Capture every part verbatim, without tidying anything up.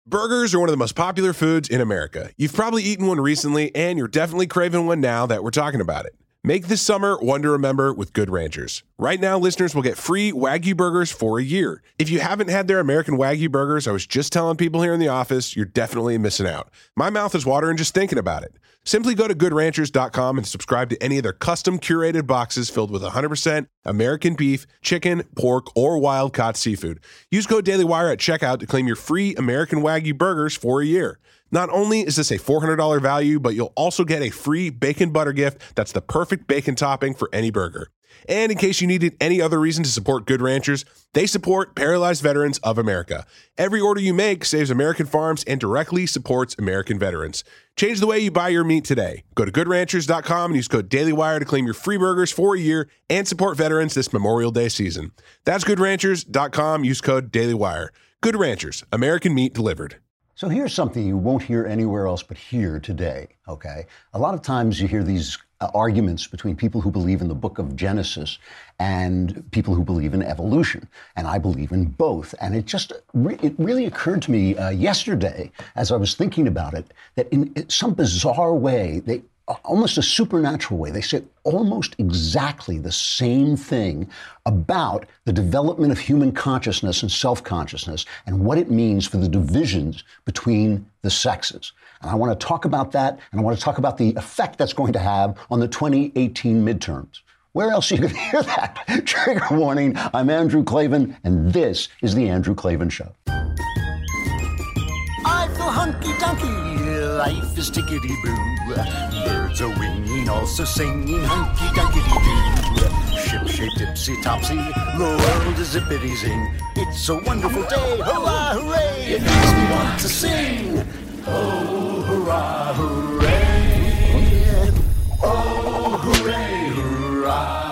Burgers are one of the most popular foods in America. You've probably eaten one recently, and you're definitely craving one now that we're talking about it. Make this summer one to remember with Good Ranchers. Right now, listeners will get free Wagyu burgers for a year. If you haven't had their American Wagyu burgers, I was just telling people here in the office, you're definitely missing out. My mouth is watering just thinking about it. Simply go to good ranchers dot com and subscribe to any of their custom curated boxes filled with one hundred percent American beef, chicken, pork, or wild-caught seafood. Use code DailyWire at checkout to claim your free American Wagyu burgers for a year. Not only is this a four hundred dollars value, but you'll also get a free bacon butter gift that's the perfect bacon topping for any burger. And in case you needed any other reason to support Good Ranchers, they support Paralyzed Veterans of America. Every order you make saves American farms and directly supports American veterans. Change the way you buy your meat today. Go to good ranchers dot com and use code DailyWire to claim your free burgers for a year and support veterans this Memorial Day season. That's good ranchers dot com. Use code DailyWire. Good Ranchers, American meat delivered. So here's something you won't hear anywhere else but here today, okay? A lot of times you hear these uh, arguments between people who believe in the book of Genesis and people who believe in evolution. And I believe in both. And it just, re- it really occurred to me uh, yesterday, as I was thinking about it, that in some bizarre way, they almost a supernatural way, they say almost exactly the same thing about the development of human consciousness and self-consciousness and what it means for the divisions between the sexes. And I want to talk about that, and I want to talk about the effect that's going to have on the twenty eighteen midterms. Where else are you going to hear that? Trigger warning, I'm Andrew Klavan, and this is The Andrew Klavan Show. I feel hunky-dunky, life is tickety-boo. Birds are winging, also singing hunky-dunky-doo. Ship-shaped, ipsy-topsy, the world is zippity-zing. It's a wonderful day, hurrah, hooray! It makes me want to sing. Oh, hurrah, hooray! Oh, hooray, hurrah!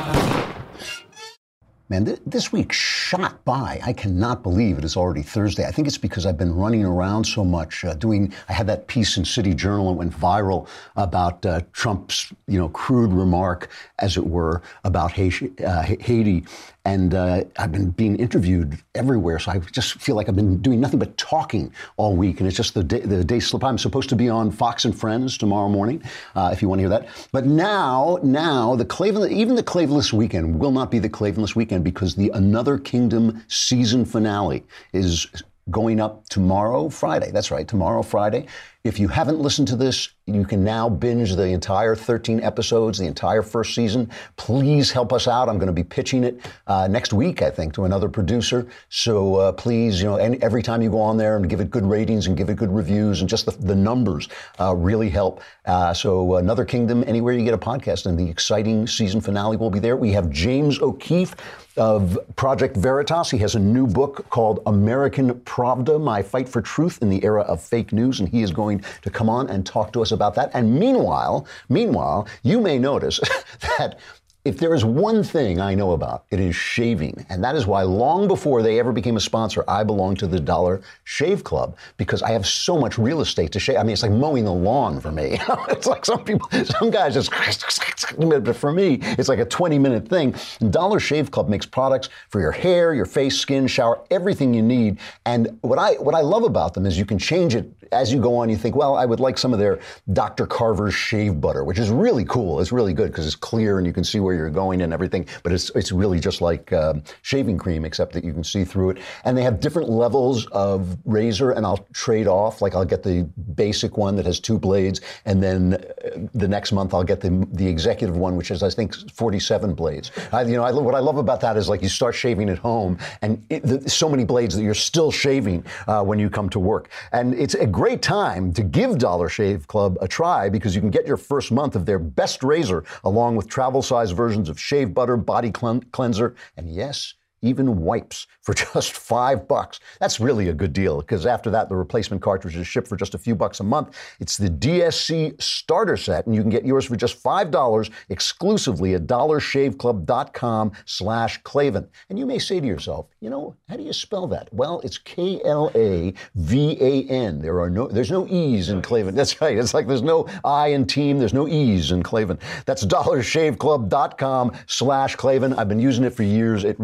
Man, th- this week shot by. I cannot believe it is already Thursday. I think it's because I've been running around so much uh, doing, I had that piece in City Journal that went viral about uh, Trump's, you know, crude remark, as it were, about Haiti. Uh, Haiti. And uh, I've been being interviewed everywhere, so I just feel like I've been doing nothing but talking all week, and it's just the day, the day slip. I'm supposed to be on Fox and Friends tomorrow morning, uh, if you want to hear that. But now, now, the Klavan, even the Klavanless weekend will not be the Klavanless weekend because the Another Kingdom season finale is going up tomorrow, Friday. That's right, tomorrow, Friday. If you haven't listened to this, you can now binge the entire thirteen episodes, the entire first season. Please help us out. I'm going to be pitching it uh, next week, I think, to another producer. So uh, please, you know, and every time you go on there and give it good ratings and give it good reviews, and just the, the numbers uh, really help. Uh, so Another Kingdom, anywhere you get a podcast, and the exciting season finale will be there. We have James O'Keefe of Project Veritas. He has a new book called American Pravda, My Fight for Truth in the Era of Fake News, and he is going to come on and talk to us about that. And meanwhile, meanwhile, you may notice that if there is one thing I know about, it is shaving. And that is why long before they ever became a sponsor, I belonged to the Dollar Shave Club because I have so much real estate to shave. I mean, it's like mowing the lawn for me. It's like some people, some guys just, but for me, it's like a twenty minute thing. And Dollar Shave Club makes products for your hair, your face, skin, shower, everything you need. And what I, what I love about them is you can change it as you go on. You think, well, I would like some of their Doctor Carver's shave butter, which is really cool. It's really good because it's clear and you can see where you're going and everything, but it's it's really just like um, shaving cream, except that you can see through it. And they have different levels of razor, and I'll trade off. Like I'll get the basic one that has two blades, and then uh, the next month I'll get the the executive one, which is I think forty-seven blades. I, you know, I, what I love about that is like you start shaving at home, and it, the, so many blades that you're still shaving uh, when you come to work. And it's a great time to give Dollar Shave Club a try because you can get your first month of their best razor along with travel size versions of shave butter, body clean- cleanser, and yes, even wipes for just five bucks. That's really a good deal because after that, the replacement cartridges ship for just a few bucks a month. It's the D S C starter set, and you can get yours for just five dollars exclusively at dollar shave club dot com slash Klavan. And you may say to yourself, you know, how do you spell that? Well, it's K L A V A N. There are no, there's no E's in Klavan. That's right. It's like there's no I in team. There's no E's in Klavan. That's dollar shave club dot com slash Klavan. I've been using it for years. It really is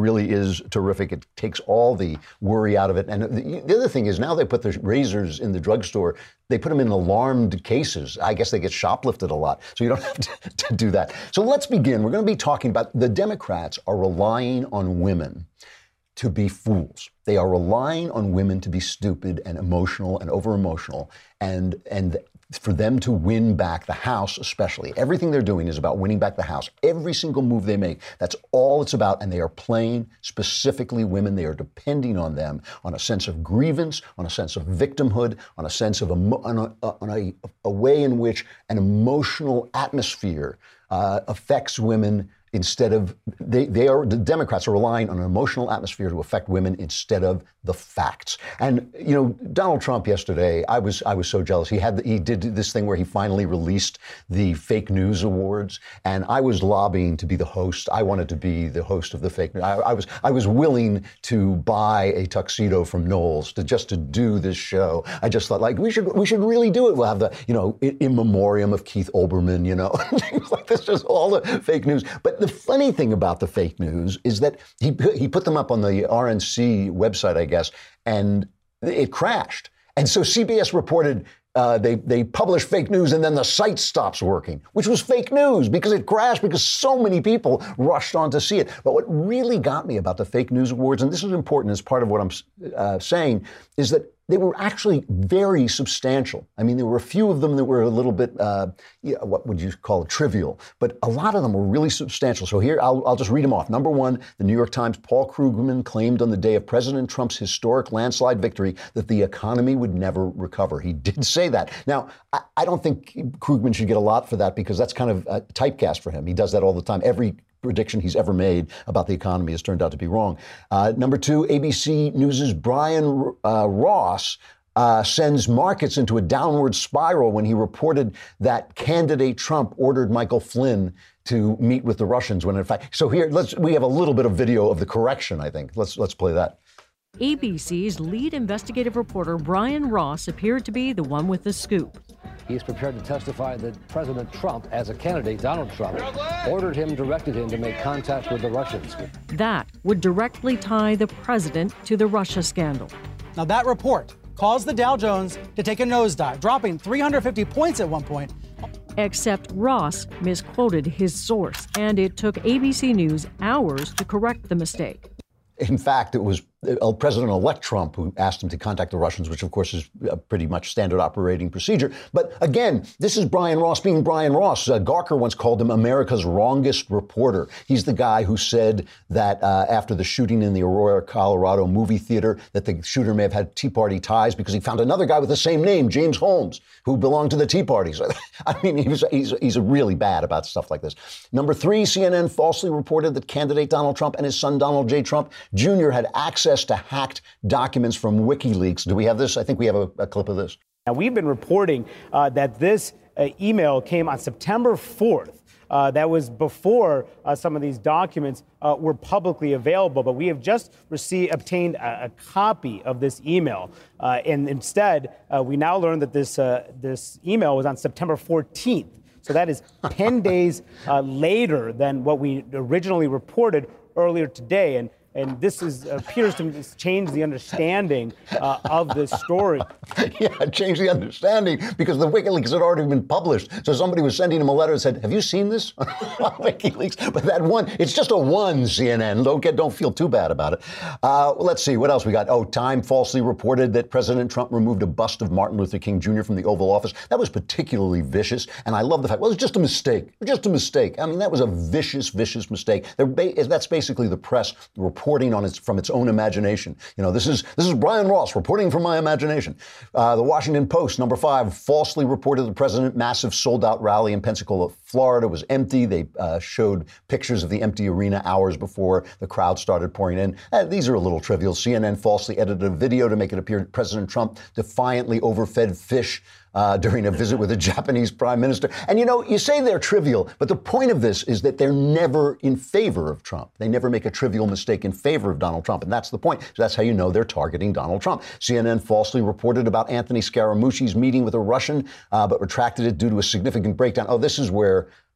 is terrific. It takes all the worry out of it. And the, the other thing is now they put the razors in the drugstore. They put them in alarmed cases. I guess they get shoplifted a lot, so you don't have to, to do that. So let's begin. We're going to be talking about the Democrats are relying on women to be fools. They are relying on women to be stupid and emotional and over-emotional, and and for them to win back the House especially. Everything they're doing is about winning back the House. Every single move they make, that's all it's about, and they are playing specifically women. They are depending on them, on a sense of grievance, on a sense of victimhood, on a sense of, emo- on, a, on a, a way in which an emotional atmosphere uh, affects women. Instead of, they, they are, the Democrats are relying on an emotional atmosphere to affect women instead of the facts. And, you know, Donald Trump yesterday, I was I was so jealous. He had, the, he did this thing where he finally released the fake news awards, and I was lobbying to be the host. I wanted to be the host of the fake news. I, I was I was willing to buy a tuxedo from Knowles to just to do this show. I just thought, like, we should we should really do it. We'll have the, you know, in, in memoriam of Keith Olbermann, you know, things like this, just all the fake news. But the funny thing about the fake news is that he he put them up on the R N C website, I guess, and it crashed. And so C B S reported uh, they they published fake news, and then the site stops working, which was fake news because it crashed because so many people rushed on to see it. But what really got me about the fake news awards, and this is important as part of what I'm uh, saying, is that they were actually very substantial. I mean, there were a few of them that were a little bit, uh, yeah, what would you call it, trivial, but a lot of them were really substantial. So here, I'll, I'll just read them off. Number one, the New York Times, Paul Krugman claimed on the day of President Trump's historic landslide victory that the economy would never recover. He did say that. Now, I, I don't think Krugman should get a lot for that because that's kind of a typecast for him. He does that all the time. Every prediction he's ever made about the economy has turned out to be wrong. Uh, number two, A B C News' Brian uh, Ross uh, sends markets into a downward spiral when he reported that candidate Trump ordered Michael Flynn to meet with the Russians when in fact, so here, let's, we have a little bit of video of the correction, I think. Let's, let's play that. A B C's lead investigative reporter Brian Ross appeared to be the one with the scoop. He is prepared to testify that President Trump, as a candidate, Donald Trump, ordered him, directed him to make contact with the Russians. That would directly tie the president to the Russia scandal. Now, that report caused the Dow Jones to take a nosedive, dropping three hundred fifty points at one point. Except Ross misquoted his source, and it took A B C News hours to correct the mistake. In fact, it was President-elect Trump who asked him to contact the Russians, which, of course, is pretty much standard operating procedure. But again, this is Brian Ross being Brian Ross. Uh, Gawker once called him America's wrongest reporter. He's the guy who said that uh, after the shooting in the Aurora, Colorado movie theater, that the shooter may have had Tea Party ties because he found another guy with the same name, James Holmes, who belonged to the Tea Parties. I mean, he was, he's, he's really bad about stuff like this. Number three, C N N falsely reported that candidate Donald Trump and his son Donald J. Trump Junior had access to hacked documents from WikiLeaks. Do we have this? I think we have a, a clip of this. Now, we've been reporting uh, that this uh, email came on September fourth. Uh, that was before uh, some of these documents uh, were publicly available. But we have just received, obtained a, a copy of this email. Uh, and instead, uh, we now learn that this, uh, this email was on September fourteenth. So that is ten days uh, later than what we originally reported earlier today. And And this is, appears to change the understanding uh, of this story. Yeah, change the understanding because the WikiLeaks had already been published. So somebody was sending him a letter and said, have you seen this on WikiLeaks? But that one, it's just a one, C N N. Don't get, don't feel too bad about it. Uh, let's see, what else we got? Oh, Time falsely reported that President Trump removed a bust of Martin Luther King Junior from the Oval Office. That was particularly vicious. And I love the fact, well, it's just a mistake. Just a mistake. I mean, that was a vicious, vicious mistake. Ba- that's basically the press reporting on its from its own imagination. You know, this is this is Brian Ross reporting from my imagination. Uh, the Washington Post, number five, falsely reported the president massive sold-out rally in Pensacola, Florida was empty. They uh, showed pictures of the empty arena hours before the crowd started pouring in. Uh, these are a little trivial. C N N falsely edited a video to make it appear President Trump defiantly overfed fish Uh, during a visit with a Japanese prime minister. And, you know, you say they're trivial, but the point of this is that they're never in favor of Trump. They never make a trivial mistake in favor of Donald Trump. And that's the point. So that's how you know they're targeting Donald Trump. C N N falsely reported about Anthony Scaramucci's meeting with a Russian, uh, but retracted it due to a significant breakdown. Oh, this is where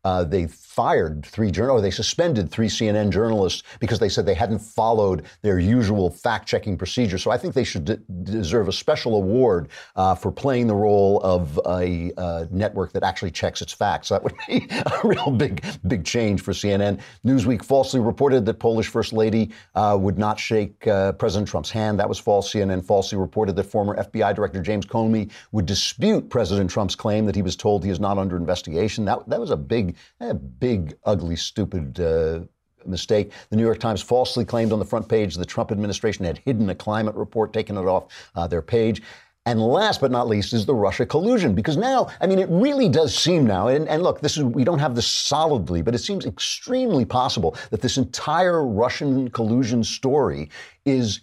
Uh, they fired three journal, or they suspended three C N N journalists because they said they hadn't followed their usual fact-checking procedure. So I think they should d- deserve a special award uh, for playing the role of a uh, network that actually checks its facts. That would be a real big, big change for C N N. Newsweek falsely reported that Polish First Lady uh, would not shake uh, President Trump's hand. That was false. C N N falsely reported that former F B I Director James Comey would dispute President Trump's claim that he was told he is not under investigation. That that was a big, a big, ugly, stupid uh, mistake. The New York Times falsely claimed on the front page the Trump administration had hidden a climate report, taken it off uh, their page. And last but not least is the Russia collusion, because now, I mean, it really does seem now, and, and look, this is, we don't have this solidly, but it seems extremely possible that this entire Russian collusion story is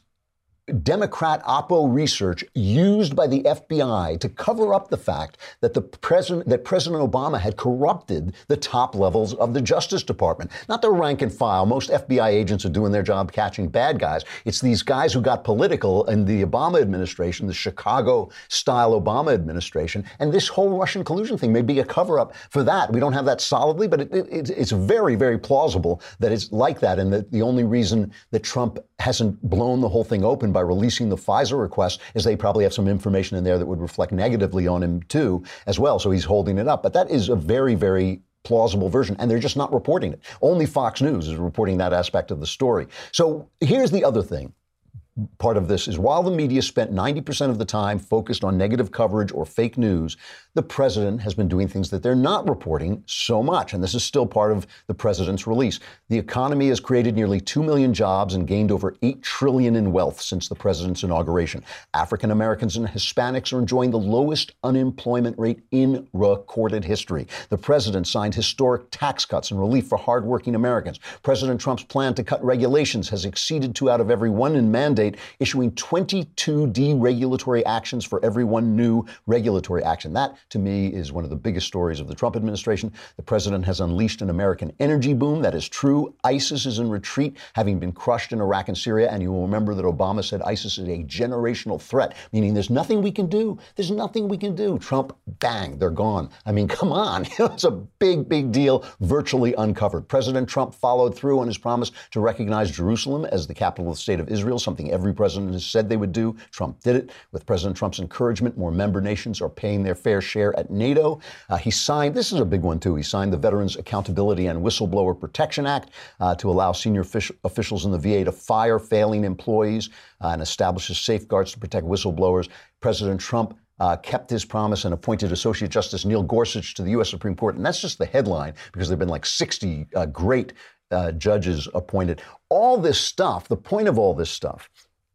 Democrat Oppo research used by the F B I to cover up the fact that the president, that President Obama had corrupted the top levels of the Justice Department. Not the rank and file. Most F B I agents are doing their job catching bad guys. It's these guys who got political in the Obama administration, the Chicago-style Obama administration. And this whole Russian collusion thing may be a cover-up for that. We don't have that solidly, but it, it, it's very, very plausible that it's like that. And that the only reason that Trump hasn't blown the whole thing open by releasing the FISA request is they probably have some information in there that would reflect negatively on him too as well. So he's holding it up. But that is a very, very plausible version. And they're just not reporting it. Only Fox News is reporting that aspect of the story. So here's the other thing. Part of this is while the media spent ninety percent of the time focused on negative coverage or fake news, the president has been doing things that they're not reporting so much. And this is still part of the president's release. The economy has created nearly two million jobs and gained over eight trillion dollars in wealth since the president's inauguration. African Americans and Hispanics are enjoying the lowest unemployment rate in recorded history. The president signed historic tax cuts and relief for hardworking Americans. President Trump's plan to cut regulations has exceeded two out of every one in mandate, issuing twenty-two deregulatory actions for every one new regulatory action. That, to me, is one of the biggest stories of the Trump administration. The president has unleashed an American energy boom. That is true. ISIS is in retreat, having been crushed in Iraq and Syria. And you will remember that Obama said ISIS is a generational threat, meaning there's nothing we can do. There's nothing we can do. Trump, bang, they're gone. I mean, come on. It's a big, big deal, virtually uncovered. President Trump followed through on his promise to recognize Jerusalem as the capital of the state of Israel, something every president has said they would do. Trump did it. With President Trump's encouragement, more member nations are paying their fair share at NATO. Uh, he signed, this is a big one too, he signed the Veterans Accountability and Whistleblower Protection Act uh, to allow senior fish- officials in the V A to fire failing employees uh, and establishes safeguards to protect whistleblowers. President Trump Uh, kept his promise and appointed Associate Justice Neil Gorsuch to the U S Supreme Court. And that's just the headline, because there have been like sixty uh, great uh, judges appointed. All this stuff, the point of all this stuff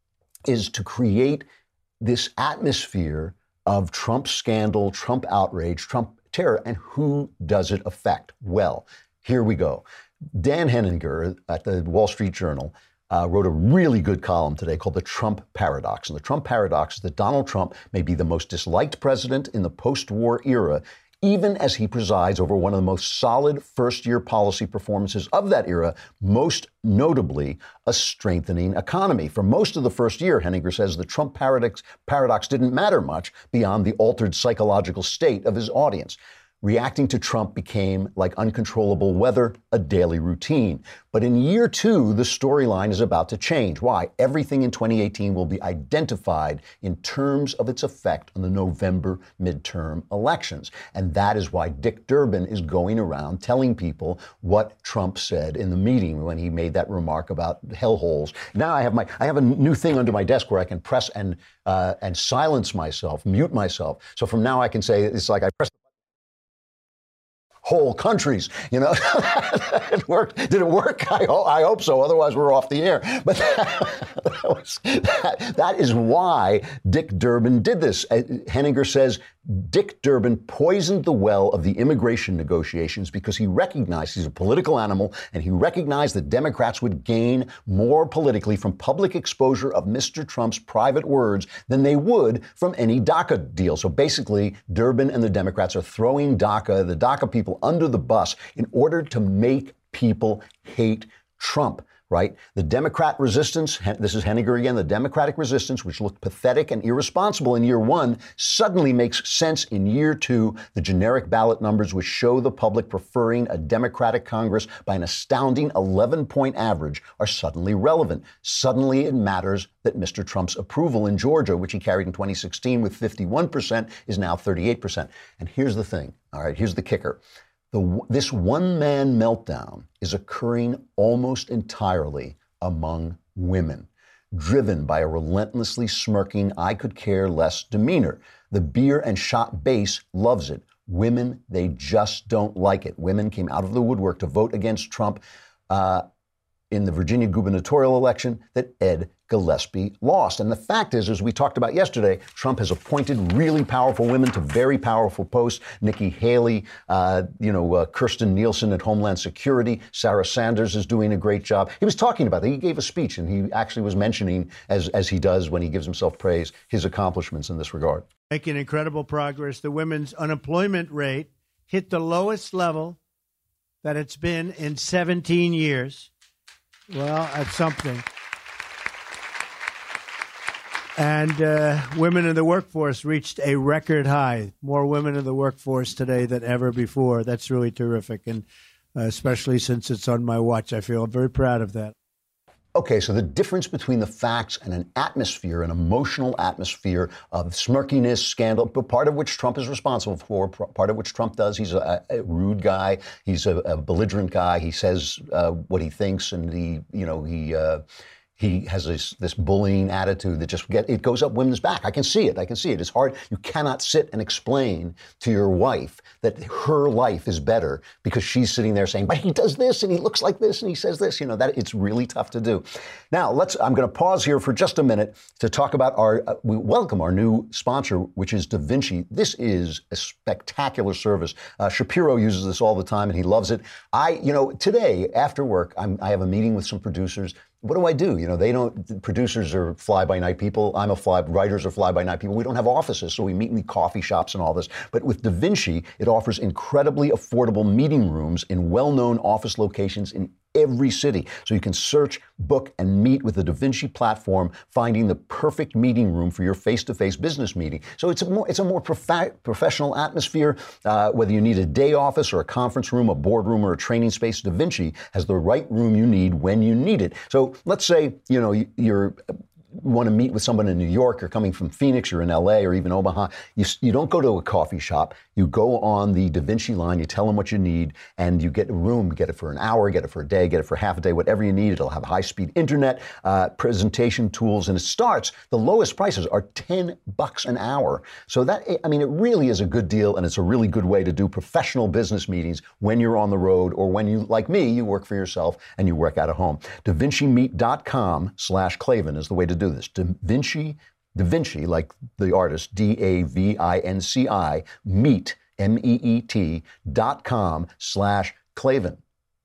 is to create this atmosphere of Trump scandal, Trump outrage, Trump terror. And who does it affect? Well, here we go. Dan Henninger at the Wall Street Journal Uh, wrote a really good column today called The Trump Paradox. And the Trump Paradox is that Donald Trump may be the most disliked president in the post-war era, even as he presides over one of the most solid first-year policy performances of that era, most notably a strengthening economy. For most of the first year, Henninger says, the Trump paradox, paradox didn't matter much beyond the altered psychological state of his audience. Reacting to Trump became, like uncontrollable weather, a daily routine. But in year two, the storyline is about to change. Why? Everything in twenty eighteen will be identified in terms of its effect on the November midterm elections. And that is why Dick Durbin is going around telling people what Trump said in the meeting when he made that remark about hellholes. Now I have my I have a new thing under my desk where I can press and uh, and silence myself, mute myself. So from now I can say it's like I press whole countries, you know. It worked. Did it work? I, ho- I hope so. Otherwise, we're off the air. But that, that, was, that, that is why Dick Durbin did this. Uh, Henninger says Dick Durbin poisoned the well of the immigration negotiations because he recognized he's a political animal, and he recognized that Democrats would gain more politically from public exposure of Mister Trump's private words than they would from any DACA deal. So basically, Durbin and the Democrats are throwing DACA, the DACA people, under the bus in order to make people hate Trump. right? The Democrat resistance, this is Henniger again, the Democratic resistance, which looked pathetic and irresponsible in year one, suddenly makes sense in year two. The generic ballot numbers, which show the public preferring a Democratic Congress by an astounding eleven-point average, are suddenly relevant. Suddenly it matters that Mister Trump's approval in Georgia, which he carried in twenty sixteen with fifty-one percent, is now thirty-eight percent. And here's the thing, all right, here's the kicker. The, this one-man meltdown is occurring almost entirely among women, driven by a relentlessly smirking, I could care less demeanor. The beer and shot base loves it. Women, they just don't like it. Women came out of the woodwork to vote against Trump uh, in the Virginia gubernatorial election that Ed Gillespie lost. And the fact is, as we talked about yesterday, Trump has appointed really powerful women to very powerful posts. Nikki Haley, uh, you know, uh, Kirstjen Nielsen at Homeland Security. Sarah Sanders is doing a great job. He was talking about that. He gave a speech, and he actually was mentioning, as, as he does when he gives himself praise, his accomplishments in this regard. Making incredible progress. The women's unemployment rate hit the lowest level that it's been in seventeen years. Well, that's something. And uh, women in the workforce reached a record high. More women in the workforce today than ever before. That's really terrific. And uh, especially since it's on my watch, I feel very proud of that. Okay, so the difference between the facts and an atmosphere, an emotional atmosphere of smirkiness, scandal, but part of which Trump is responsible for, part of which Trump does. He's a, a rude guy. He's a, a belligerent guy. He says uh, what he thinks, and he, you know, he uh, he has this this bullying attitude that just get it goes up women's back. I can see it. I can see it. It's hard. You cannot sit and explain to your wife that her life is better because she's sitting there saying, but he does this and he looks like this and he says this. You know, that it's really tough to do. Now, let's I'm going to pause here for just a minute to talk about our uh, we welcome our new sponsor, which is DaVinci. This is a spectacular service. Uh, Shapiro uses this all the time and he loves it. I, you know, today after work, I'm, I have a meeting with some producers. What do I do? You know, they don't, producers are fly-by-night people. I'm a fly, writers are fly-by-night people. We don't have offices, so we meet in the coffee shops and all this. But with DaVinci, it offers incredibly affordable meeting rooms in well-known office locations in every city. So you can search, book, and meet with the DaVinci platform, finding the perfect meeting room for your face-to-face business meeting. So it's a more, it's a more prof- professional atmosphere. Uh, whether you need a day office or a conference room, a boardroom, or a training space, DaVinci has the right room you need when you need it. So let's say, you know, you're want to meet with someone in New York, you're coming from Phoenix, you're in L A or even Omaha, you, you don't go to a coffee shop. You go on the DaVinci line, you tell them what you need, and you get a room. You get it for an hour, get it for a day, get it for half a day, whatever you need. It'll have high-speed internet, uh, presentation tools, and it starts, the lowest prices are ten bucks an hour. So that, I mean, it really is a good deal, and it's a really good way to do professional business meetings when you're on the road, or when you, like me, you work for yourself and you work out of home. DaVinciMeet.com slash Klavan is the way to do this. DaVinci, DaVinci, like the artist, D A V I N C I, meet, M E E T, dot com slash Klavan.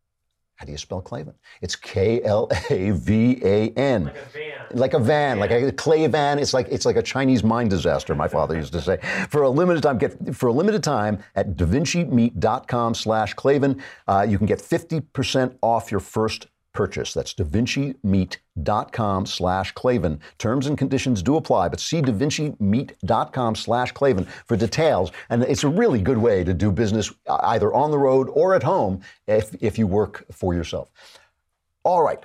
How do you spell Klavan? It's K L A V A N. Like a van. Like a van, like a Klavan. It's like it's like a Chinese mine disaster, my father used to say. For a limited time, get for a limited time at DaVinciMeet.com slash Klavan, uh, you can get fifty percent off your first purchase. That's DaVinciMeet.com slash Klavan. Terms and conditions do apply, but see DaVinciMeet.com slash Klavan for details. And it's a really good way to do business either on the road or at home if, if you work for yourself. All right.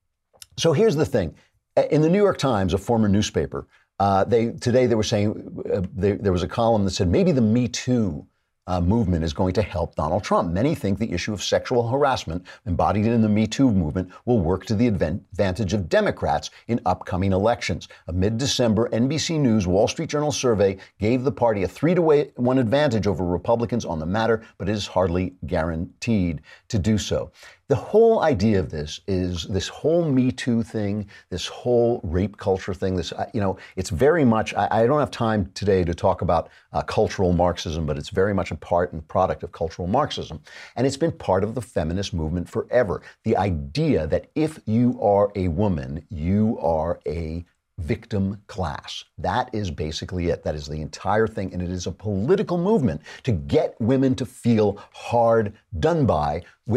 So here's the thing. In the New York Times, a former newspaper, uh, they today they were saying uh, they, there was a column that said maybe the Me Too Uh, movement is going to help Donald Trump. Many think the issue of sexual harassment embodied in the Me Too movement will work to the advantage of Democrats in upcoming elections. A mid-December N B C News Wall Street Journal survey gave the party a three to one advantage over Republicans on the matter, but it is hardly guaranteed to do so. The whole idea of this is this whole Me Too thing, this whole rape culture thing, this, you know, it's very much, I, I don't have time today to talk about uh, cultural Marxism, but it's very much a part and product of cultural Marxism. And it's been part of the feminist movement forever. The idea that if you are a woman, you are a victim class. That is basically it. That is the entire thing. And it is a political movement to get women to feel hard done by, which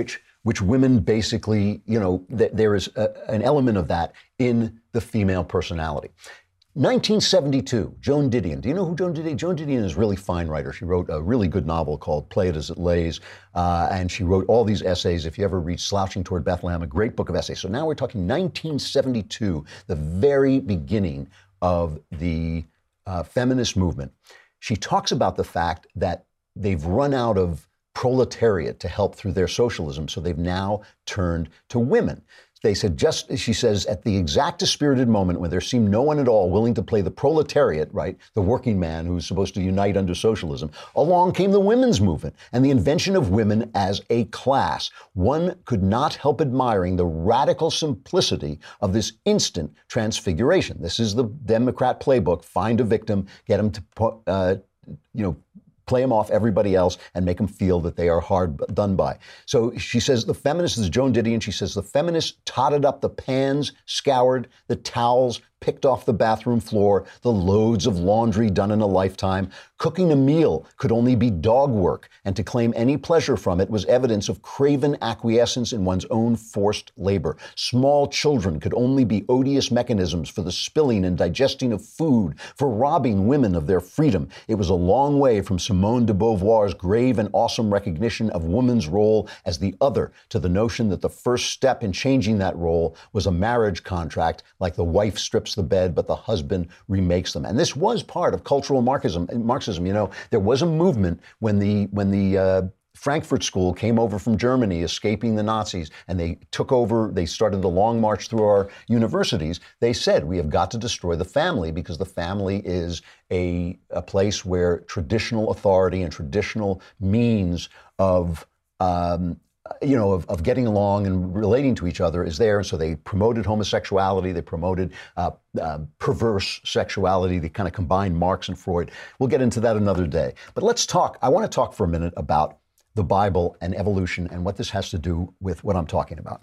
which women basically, you know, th- there is a, an element of that in the female personality. nineteen seventy-two, Joan Didion. Do you know who Joan Didion is? Joan Didion is a really fine writer. She wrote a really good novel called Play It As It Lays, uh, and she wrote all these essays. If you ever read Slouching Toward Bethlehem, a great book of essays. So now we're talking nineteen seventy-two, the very beginning of the uh, feminist movement. She talks about the fact that they've run out of proletariat to help through their socialism, so they've now turned to women. They said, just, she says, at the exact dispirited moment when there seemed no one at all willing to play the proletariat, right, the working man who's supposed to unite under socialism, along came the women's movement and the invention of women as a class. One could not help admiring the radical simplicity of this instant transfiguration. This is the Democrat playbook: find a victim, get him to, uh, you know, play them off everybody else and make them feel that they are hard done by. So she says the feminists, this is Joan Didion, she says the feminists totted up the pans, scoured the towels, picked off the bathroom floor, the loads of laundry done in a lifetime. Cooking a meal could only be dog work, and to claim any pleasure from it was evidence of craven acquiescence in one's own forced labor. Small children could only be odious mechanisms for the spilling and digesting of food, for robbing women of their freedom. It was a long way from Simone de Beauvoir's grave and awesome recognition of woman's role as the other to the notion that the first step in changing that role was a marriage contract, like the wife strips the bed, but the husband remakes them. And this was part of cultural Marxism. Marxism, you know, there was a movement when the when the uh, Frankfurt School came over from Germany, escaping the Nazis, and they took over, they started the long march through our universities. They said, we have got to destroy the family because the family is a, a place where traditional authority and traditional means of um, you know, of, of getting along and relating to each other is there. And so they promoted homosexuality. They promoted uh, uh, perverse sexuality. They kind of combined Marx and Freud. We'll get into that another day. But let's talk. I want to talk for a minute about the Bible and evolution and what this has to do with what I'm talking about.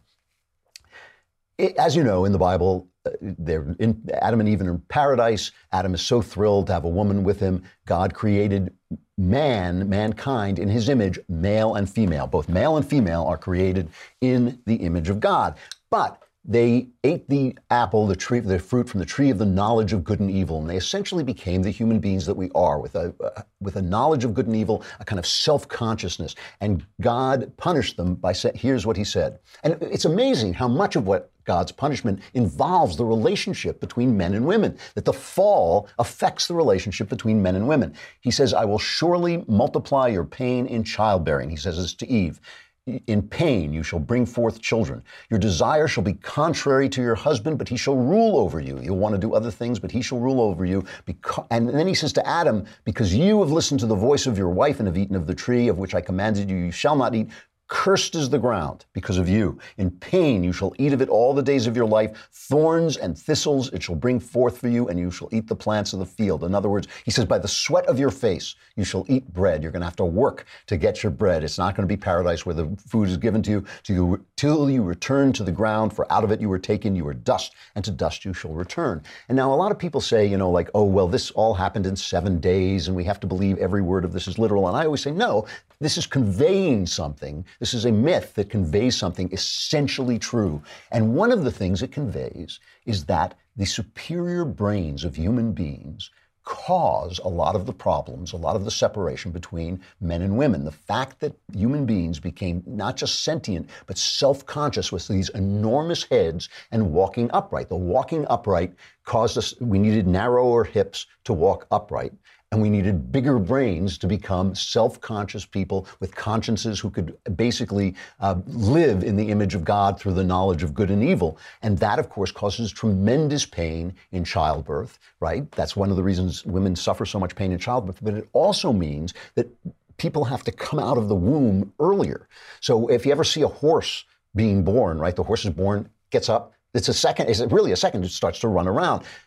It, as you know, in the Bible, uh, they're in Adam and Eve in paradise. Adam is so thrilled to have a woman with him. God created man, mankind, in his image, male and female. Both male and female are created in the image of God. But they ate the apple, the tree, the fruit from the tree of the knowledge of good and evil, and they essentially became the human beings that we are, with a uh, with a knowledge of good and evil, a kind of self-consciousness. And God punished them by saying, here's what he said. And it's amazing how much of what God's punishment involves the relationship between men and women, that the fall affects the relationship between men and women. He says, I will surely multiply your pain in childbearing. He says this to Eve. In pain you shall bring forth children. Your desire shall be contrary to your husband, but he shall rule over you. You'll want to do other things, but he shall rule over you. Because, and then he says to Adam, because you have listened to the voice of your wife and have eaten of the tree of which I commanded you, you shall not eat. Cursed is the ground because of you. In pain you shall eat of it all the days of your life. Thorns and thistles it shall bring forth for you, and you shall eat the plants of the field. In other words, he says, by the sweat of your face you shall eat bread. You're going to have to work to get your bread. It's not going to be paradise where the food is given to you till you, till you return to the ground, for out of it you were taken. You are dust, and to dust you shall return. And now a lot of people say, you know, like, oh, well, this all happened in seven days, and we have to believe every word of this is literal. And I always say, no, this is conveying something. This is a myth that conveys something essentially true. And one of the things it conveys is that the superior brains of human beings cause a lot of the problems, a lot of the separation between men and women. The fact that human beings became not just sentient, but self-conscious with these enormous heads and walking upright. The walking upright caused us, we needed narrower hips to walk upright. And we needed bigger brains to become self-conscious people with consciences who could basically uh, live in the image of God through the knowledge of good and evil. And that, of course, causes tremendous pain in childbirth, right? That's one of the reasons women suffer so much pain in childbirth. But it also means that people have to come out of the womb earlier. So if you ever see a horse being born, right, the horse is born, gets up, it's a second, it's really a second, it starts to run around.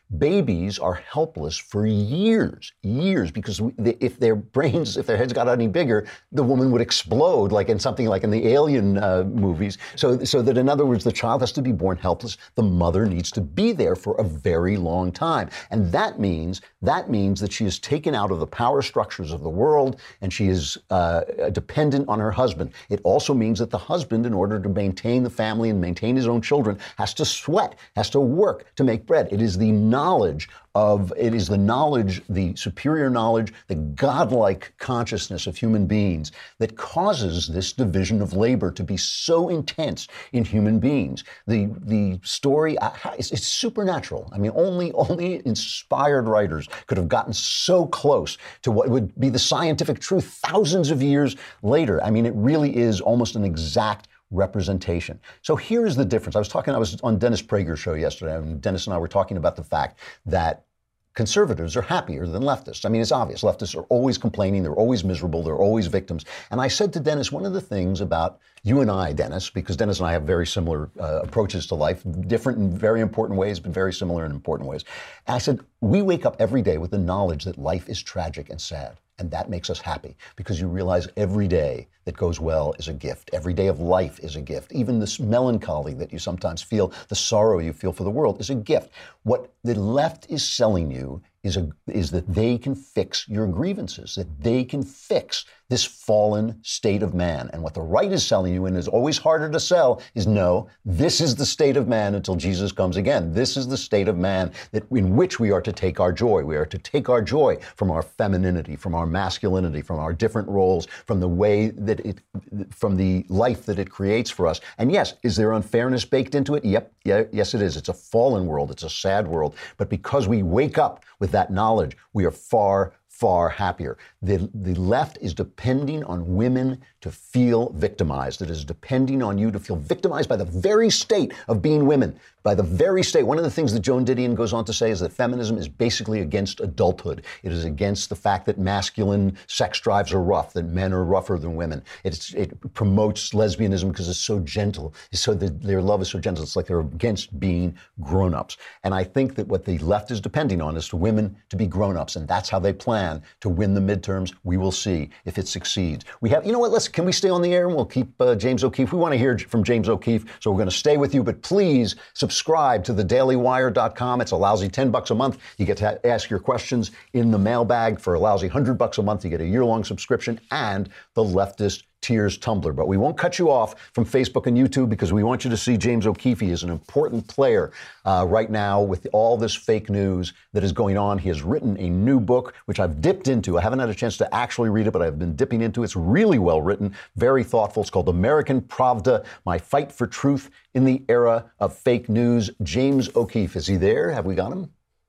Babies are helpless for years, years, because we, they, if their brains, if their heads got any bigger, the woman would explode, like in something like in the Alien uh, movies. So, so that in other words, the child has to be born helpless. The mother needs to be there for a very long time, and that means that means that she is taken out of the power structures of the world, and she is uh, dependent on her husband. It also means that the husband, in order to maintain the family and maintain his own children, has to sweat, has to work to make bread. It is the knowledge of, it is the knowledge, the superior knowledge, the godlike consciousness of human beings that causes this division of labor to be so intense in human beings. The the story, it's, it's supernatural. I mean, only, only inspired writers could have gotten so close to what would be the scientific truth thousands of years later. I mean, it really is almost an exact representation. So here is the difference. I was talking, I was on Dennis Prager's show yesterday, and Dennis and I were talking about the fact that conservatives are happier than leftists. I mean, it's obvious. Leftists are always complaining. They're always miserable. They're always victims. And I said to Dennis, one of the things about you and I, Dennis, because Dennis and I have very similar uh, approaches to life, different in very important ways, but very similar in important ways. And I said, we wake up every day with the knowledge that life is tragic and sad. And that makes us happy because you realize every day that goes well is a gift. Every day of life is a gift. Even this melancholy that you sometimes feel, the sorrow you feel for the world is a gift. What the left is selling you is a, is that they can fix your grievances, that they can fix this fallen state of man. And what the right is selling you, and is always harder to sell, is no, this is the state of man until Jesus comes again. This is the state of man that in which we are to take our joy. We are to take our joy from our femininity, from our masculinity, from our different roles, from the way that it, from the life that it creates for us. And yes, is there unfairness baked into it? Yep, yeah, yes it is. It's a fallen world. It's a sad world. But because we wake up with that knowledge, we are far, far happier. The, the left is depending on women to feel victimized. It is depending on you to feel victimized by the very state of being women, by the very state. One of the things that Joan Didion goes on to say is that feminism is basically against adulthood. It is against the fact that masculine sex drives are rough, that men are rougher than women. It's, it promotes lesbianism because it's so gentle. It's so that their love is so gentle. It's like they're against being grown-ups. And I think that what the left is depending on is for women to be grown-ups, and that's how they plan to win the midterms. We will see if it succeeds. We have, you know what, let's, can we stay on the air and we'll keep uh, James O'Keefe? We want to hear from James O'Keefe, so we're going to stay with you, but please subscribe to the daily wire dot com. It's a lousy ten bucks a month. You get to ask your questions in the mailbag. For a lousy one hundred bucks a month, you get a year-long subscription and the Leftist Tears Tumblr. But we won't cut you off from Facebook and YouTube because we want you to see James O'Keefe is an important player uh, right now with all this fake news that is going on. He has written a new book, which I've dipped into. I haven't had a chance to actually read it, but I've been dipping into it. It's really well written, very thoughtful. It's called American Pravda, My Fight for Truth in the Era of Fake News. James O'Keefe, is he there? Have we got him?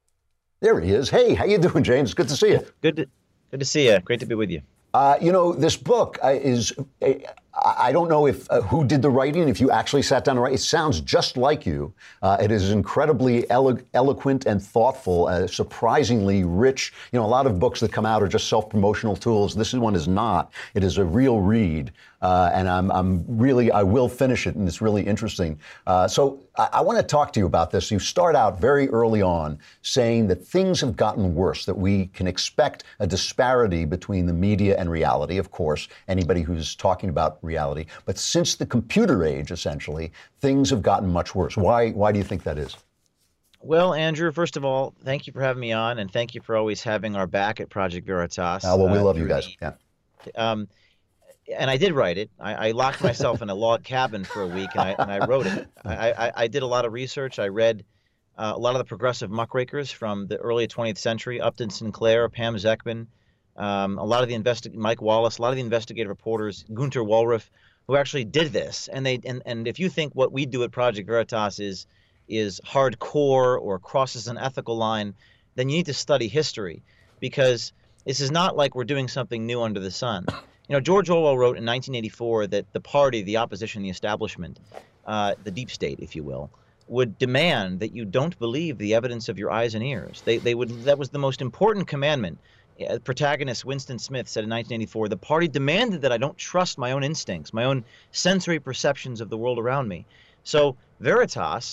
There he is. Hey, how you doing, James? Good to see you. Good to, good to see you. Great to be with you. Uh, you know, this book uh, is, uh, I don't know if uh, who did the writing, if you actually sat down and write. It sounds just like you. Uh, it is incredibly elo- eloquent and thoughtful, uh, surprisingly rich. You know, a lot of books that come out are just self-promotional tools. This one is not. It is a real read. Uh, and I'm, I'm really, I will finish it, and it's really interesting. Uh, so I, I want to talk to you about this. You start out very early on saying that things have gotten worse, that we can expect a disparity between the media and reality. Of course, anybody who's talking about reality. But since the computer age, essentially, things have gotten much worse. Why, why do you think that is? Well, Andrew, first of all, thank you for having me on, and thank you for always having our back at Project Veritas. Uh, well, we uh, love you guys. Yeah. Um, And I did write it. I, I locked myself in a log cabin for a week, and I, and I wrote it. I, I, I did a lot of research. I read uh, a lot of the progressive muckrakers from the early twentieth century, Upton Sinclair, Pam Zeckman, um, a lot of the investi- Mike Wallace, a lot of the investigative reporters, Gunter Wohlrich, who actually did this. And they and, and if you think what we do at Project Veritas is is hardcore or crosses an ethical line, then you need to study history, because this is not like we're doing something new under the sun. You know, George Orwell wrote in nineteen eighty-four that the party, the opposition, the establishment, uh, the deep state, if you will, would demand that you don't believe the evidence of your eyes and ears. They, they would. That was the most important commandment. Uh, protagonist Winston Smith said in nineteen eighty-four, the party demanded that I don't trust my own instincts, my own sensory perceptions of the world around me. So Veritas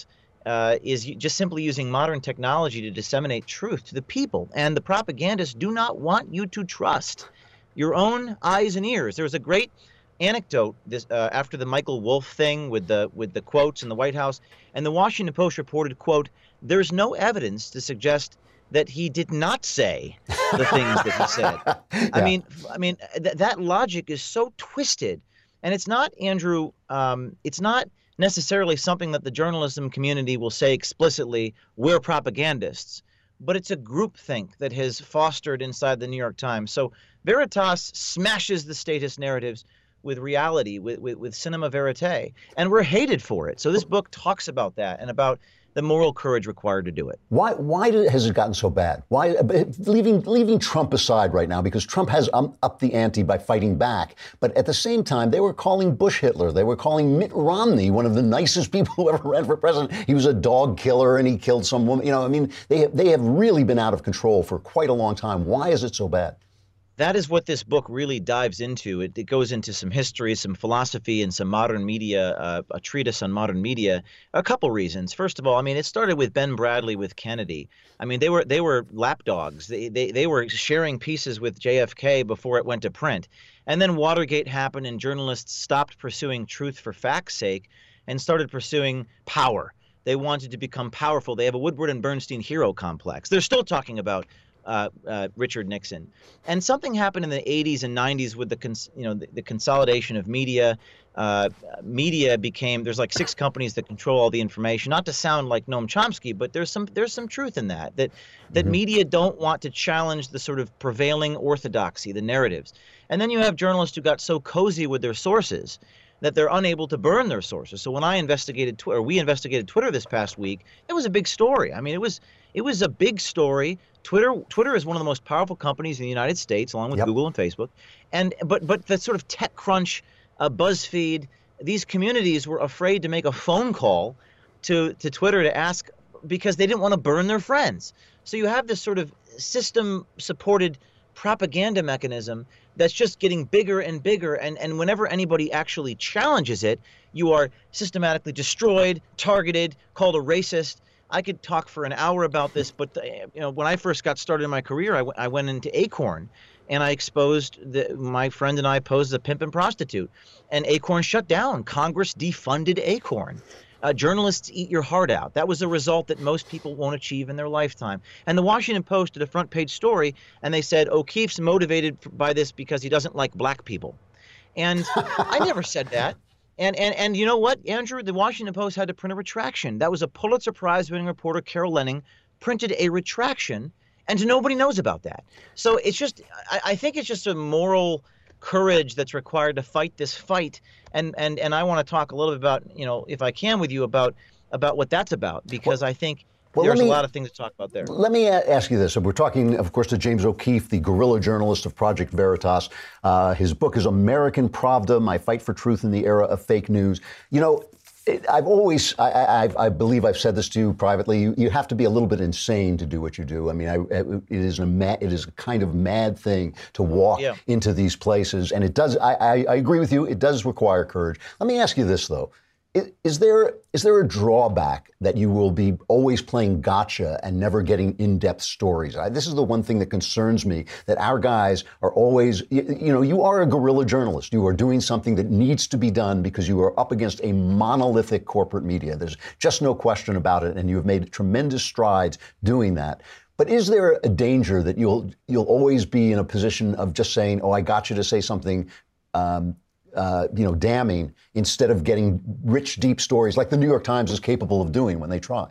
uh, is just simply using modern technology to disseminate truth to the people. And the propagandists do not want you to trust your own eyes and ears. There was a great anecdote this uh, after the Michael Wolff thing with the with the quotes in the White House, and the Washington Post reported, quote, "There's no evidence to suggest that he did not say the things that he said." yeah. I mean, I mean th- that logic is so twisted, and it's not, Andrew. Um, it's not necessarily something that the journalism community will say explicitly, "We're propagandists," but it's a groupthink that has fostered inside the New York Times. So Veritas smashes the statist narratives with reality, with, with, with cinema verite, and we're hated for it. So this book talks about that and about the moral courage required to do it. Why Why did, has it gotten so bad? Why, leaving leaving Trump aside right now, because Trump has um, upped the ante by fighting back. But at the same time, they were calling Bush Hitler. They were calling Mitt Romney one of the nicest people who ever ran for president. He was a dog killer and he killed some woman. You know, I mean, they have, they have really been out of control for quite a long time. Why is it so bad? That is what this book really dives into. It, it goes into some history, some philosophy, and some modern media, uh, a treatise on modern media. A couple reasons. First of all, I mean, it started with Ben Bradley with Kennedy. I mean, they were they were lapdogs. They, they, they were sharing pieces with J F K before it went to print. And then Watergate happened, and journalists stopped pursuing truth for fact's sake and started pursuing power. They wanted to become powerful. They have a Woodward and Bernstein hero complex. They're still talking about Uh, uh, Richard Nixon, and something happened in the eighties and nineties with the cons- you know the, the consolidation of media. Uh, media became there's like six companies that control all the information. Not to sound like Noam Chomsky, but there's some there's some truth in that. That that mm-hmm. media don't want to challenge the sort of prevailing orthodoxy, the narratives. And then you have journalists who got so cozy with their sources that they're unable to burn their sources. So when I investigated Twitter, we investigated Twitter this past week, it was a big story. I mean, it was it was a big story. Twitter Twitter is one of the most powerful companies in the United States, along with yep. Google and Facebook. And but but the sort of TechCrunch, uh, BuzzFeed, these communities were afraid to make a phone call to to Twitter to ask, because they didn't want to burn their friends. So you have this sort of system-supported propaganda mechanism that's just getting bigger and bigger, and and whenever anybody actually challenges it, you are systematically destroyed, targeted, called a racist. I could talk for an hour about this, but the, you know, when I first got started in my career, I, w- I went into Acorn, and I exposed the, my friend and I posed a pimp and prostitute, and Acorn shut down. Congress defunded Acorn. Uh, journalists eat your heart out. That was a result that most people won't achieve in their lifetime. And the Washington Post did a front page story, and they said O'Keefe's motivated by this because he doesn't like black people. And I never said that. And, and and you know what, Andrew? The Washington Post had to print a retraction. That was a Pulitzer Prize-winning reporter, Carol Leonnig, printed a retraction, and nobody knows about that. So it's just, I, I think it's just a moral courage that's required to fight this fight. And and and I want to talk a little bit about, you know, if I can with you, about about what that's about, because well, I think well, there's me, a lot of things to talk about there. Let me ask you this. We're talking, of course, to James O'Keefe, the guerrilla journalist of Project Veritas. Uh, his book is American Pravda, My Fight for Truth in the Era of Fake News. You know, it, I've always, I, I, I believe I've said this to you privately, you, you have to be a little bit insane to do what you do. I mean, I, it is a ma- it is a kind of mad thing to walk yeah. into these places. And it does, I, I, I agree with you, it does require courage. Let me ask you this, though. Is, is there is there a drawback that you will be always playing gotcha and never getting in-depth stories? I, this is the one thing that concerns me, that our guys are always, you, you know, you are a guerrilla journalist. You are doing something that needs to be done because you are up against a monolithic corporate media. There's just no question about it, and you have made tremendous strides doing that. But is there a danger that you'll you'll always be in a position of just saying, oh, I got you to say something um, Uh, you know, damning, instead of getting rich, deep stories like the New York Times is capable of doing when they try?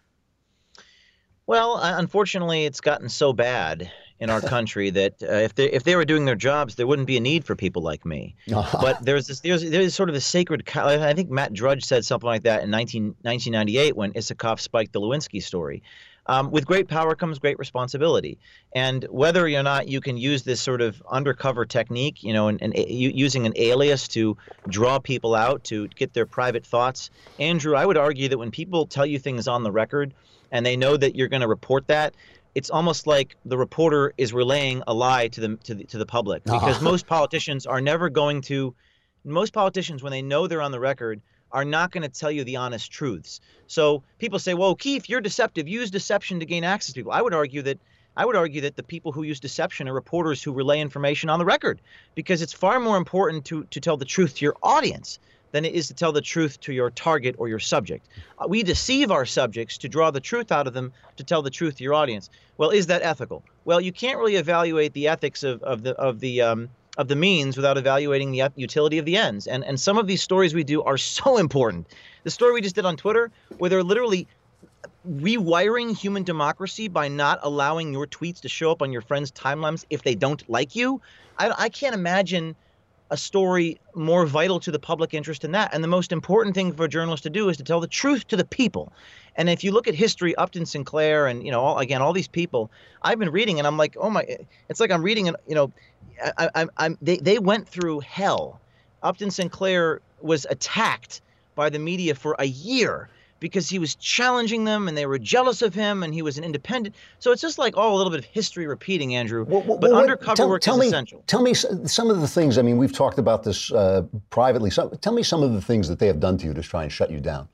Well, unfortunately, it's gotten so bad in our country that uh, if they if they were doing their jobs, there wouldn't be a need for people like me. Uh-huh. But there's this there's there's sort of a sacred. I think Matt Drudge said something like that in nineteen ninety-eight when Isikoff spiked the Lewinsky story. Um, with great power comes great responsibility. And whether or not you can use this sort of undercover technique, you know, and, and a, using an alias to draw people out, to get their private thoughts, Andrew, I would argue that when people tell you things on the record and they know that you're going to report that, it's almost like the reporter is relaying a lie to the to the, to the public. Because uh-huh. most politicians are never going to, most politicians, when they know they're on the record, are not going to tell you the honest truths. So people say, well, Keith, you're deceptive. Use deception to gain access to people. I would argue that I would argue that the people who use deception are reporters who relay information on the record, because it's far more important to, to tell the truth to your audience than it is to tell the truth to your target or your subject. Uh, we deceive our subjects to draw the truth out of them to tell the truth to your audience. Well, is that ethical? Well, you can't really evaluate the ethics of, of the of the um, of the means without evaluating the utility of the ends. And and some of these stories we do are so important. The story we just did on Twitter, where they're literally rewiring human democracy by not allowing your tweets to show up on your friends' timelines if they don't like you. I, I can't imagine a story more vital to the public interest than that. And the most important thing for a journalist to do is to tell the truth to the people. And if you look at history, Upton Sinclair and, you know, all, again, all these people, I've been reading and I'm like, oh my, it's like I'm reading, and you know, I, I, I'm, they, they went through hell. Upton Sinclair was attacked by the media for a year because he was challenging them and they were jealous of him and he was an independent. So it's just like, oh, a little bit of history repeating, Andrew. Well, well, but well, undercover tell, work tell is me, essential. Tell me some of the things, I mean, we've talked about this uh, privately. So, tell me some of the things that they have done to you to try and shut you down.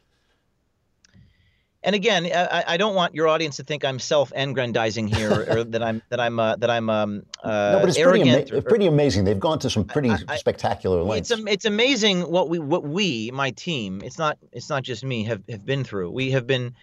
And again, I, I don't want your audience to think I'm self-aggrandizing here, or, or that I'm that I'm uh, that I'm um, uh, no, but it's arrogant. Pretty, ama- or, pretty amazing. They've gone to some pretty I, I, spectacular lengths. It's it's amazing what we what we my team. It's not it's not just me have have been through. We have been.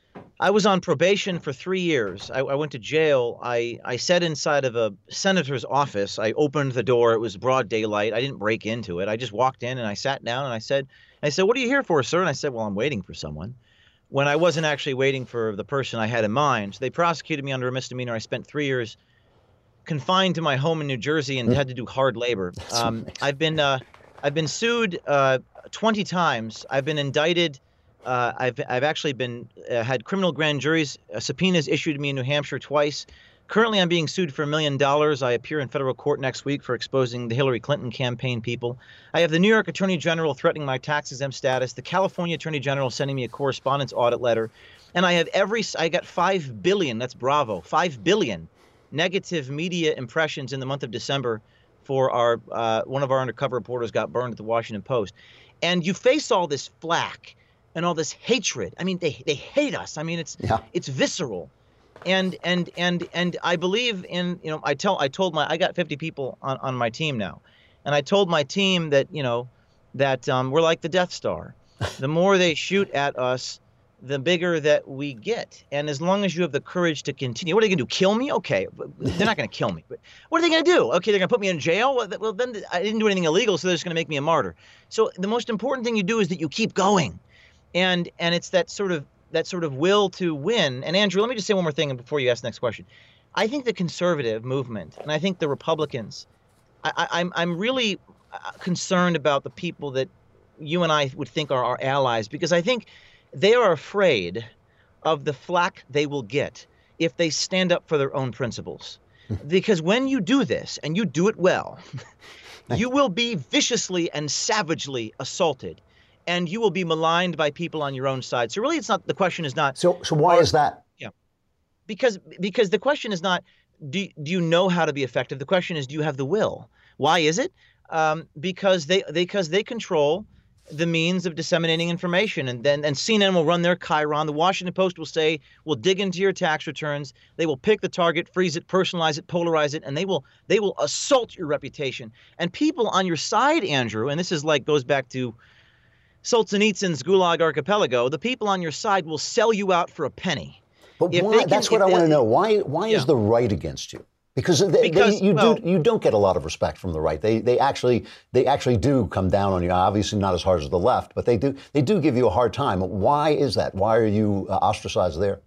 I was on probation for three years. I, I went to jail. I I sat inside of a senator's office. I opened the door. It was broad daylight. I didn't break into it. I just walked in and I sat down and I said I said, "What are you here for, sir?" And I said, "Well, I'm waiting for someone." When I wasn't actually waiting for the person I had in mind. So they prosecuted me under a misdemeanor. I spent three years confined to my home in New Jersey and had to do hard labor. Um, I've been uh, I've been sued uh, twenty times. I've been indicted. Uh, I've I've actually been uh, had criminal grand juries uh, subpoenas issued to me in New Hampshire twice. Currently, I'm being sued for a million dollars. I appear in federal court next week for exposing the Hillary Clinton campaign people. I have the New York Attorney General threatening my tax-exempt status, the California Attorney General sending me a correspondence audit letter, and I have every – I got five billion – that's Bravo – five billion negative media impressions in the month of December for our uh, – one of our undercover reporters got burned at the Washington Post. And you face all this flack and all this hatred. I mean, they, they hate us. I mean, it's yeah. it's visceral. And and and and I believe in, you know, I tell I told my I got fifty people on, on my team now. And I told my team that, you know, that um, we're like the Death Star. The more they shoot at us, the bigger that we get. And as long as you have the courage to continue, what are they going to do? Kill me? Okay. They're not going to kill me. But what are they going to do? Okay, they're going to put me in jail? Well, then I didn't do anything illegal, so they're just going to make me a martyr. So the most important thing you do is that you keep going. And and it's that sort of that sort of will to win. And Andrew, let me just say one more thing before you ask the next question. I think the conservative movement, and I think the Republicans, I, I, I'm I'm really concerned about the people that you and I would think are our allies, because I think they are afraid of the flack they will get if they stand up for their own principles. Because when you do this, and you do it well, you will be viciously and savagely assaulted. And you will be maligned by people on your own side. So really, it's not, the question is not. So so why are, is that? Yeah, because because the question is not, do, do you know how to be effective? The question is, do you have the will? Why is it? Um, because they, they because they control the means of disseminating information. And then and C N N will run their chyron. The Washington Post will say, we'll dig into your tax returns. They will pick the target, freeze it, personalize it, polarize it, and they will they will assault your reputation. And people on your side, Andrew, and this is like goes back to Solzhenitsyn's Gulag Archipelago, the people on your side will sell you out for a penny. But why, can, that's what I want to know. Why Why yeah. is the right against you? Because, they, because they, you well, do you don't get a lot of respect from the right. They they actually they actually do come down on you. Obviously not as hard as the left, but they do they do give you a hard time. Why is that? Why are you uh, ostracized there?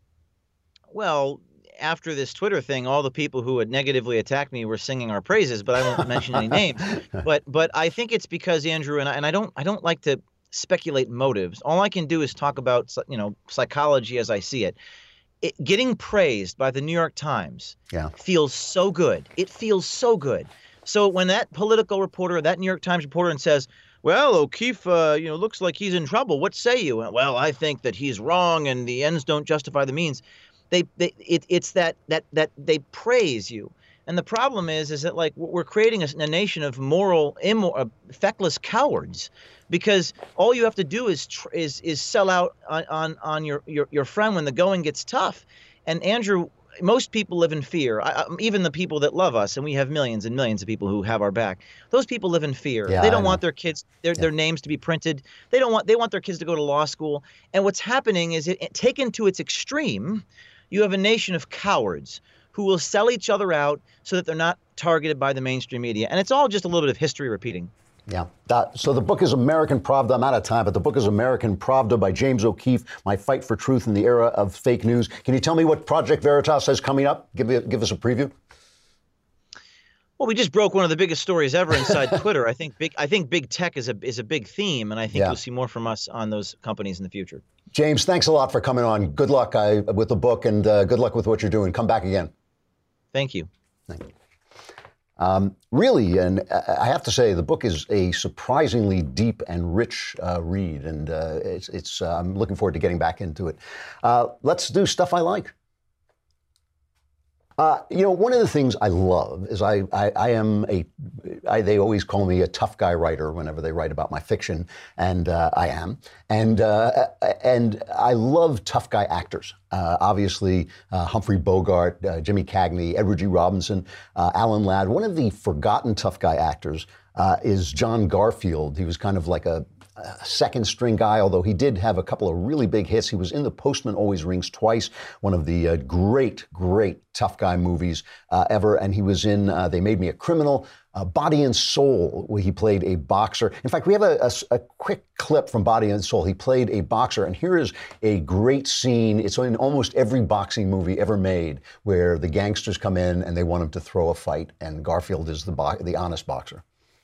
Well, after this Twitter thing, all the people who had negatively attacked me were singing our praises, but I won't mention any names. But but I think it's because, Andrew, and I, and I don't I don't like to speculate motives. All I can do is talk about, you know, psychology as I see it. It getting praised by the New York Times yeah. feels so good. It feels so good. So when that political reporter, that New York Times reporter, and says, well, O'Keefe, uh, you know, looks like he's in trouble. What say you? Well, I think that he's wrong and the ends don't justify the means. They, they, it, it's that, that, that they praise you. And the problem is, is that like we're creating a, a nation of moral, immoral, uh, feckless cowards, because all you have to do is tr- is is sell out on, on on your your your friend when the going gets tough. And Andrew, most people live in fear. I, even the people that love us, and we have millions and millions of people who have our back. Those people live in fear. Yeah, they don't I want know. their kids, their Yeah. their names to be printed. They don't want they want their kids to go to law school. And what's happening is, it, it taken to its extreme, you have a nation of cowards who will sell each other out so that they're not targeted by the mainstream media. And it's all just a little bit of history repeating. Yeah. That, so the book is American Pravda. I'm out of time, but the book is American Pravda by James O'Keefe, My Fight for Truth in the Era of Fake News. Can you tell me what Project Veritas has coming up? Give, me, give us a preview. Well, we just broke one of the biggest stories ever inside Twitter. I think big I think big tech is a is a big theme, and I think Yeah. you'll see more from us on those companies in the future. James, thanks a lot for coming on. Good luck I, with the book, and uh, good luck with what you're doing. Come back again. Thank you. Thank you. Um, really, and I have to say, the book is a surprisingly deep and rich uh, read, and uh, it's, it's uh, I'm looking forward to getting back into it. Uh, let's do stuff I like. Uh, you know, one of the things I love is I, I, I am a, I, they always call me a tough guy writer whenever they write about my fiction, and uh, I am. And uh, and I love tough guy actors. Uh, obviously, uh, Humphrey Bogart, uh, Jimmy Cagney, Edward G. Robinson, uh, Alan Ladd. One of the forgotten tough guy actors uh, is John Garfield. He was kind of like a a second string guy, although he did have a couple of really big hits. He was in The Postman Always Rings Twice, one of the uh, great, great tough guy movies uh, ever. And he was in uh, They Made Me a Criminal, uh, Body and Soul, where he played a boxer. In fact, we have a, a, a quick clip from Body and Soul. He played a boxer, and here is a great scene. It's in almost every boxing movie ever made, where the gangsters come in and they want him to throw a fight, and Garfield is the bo- the honest boxer.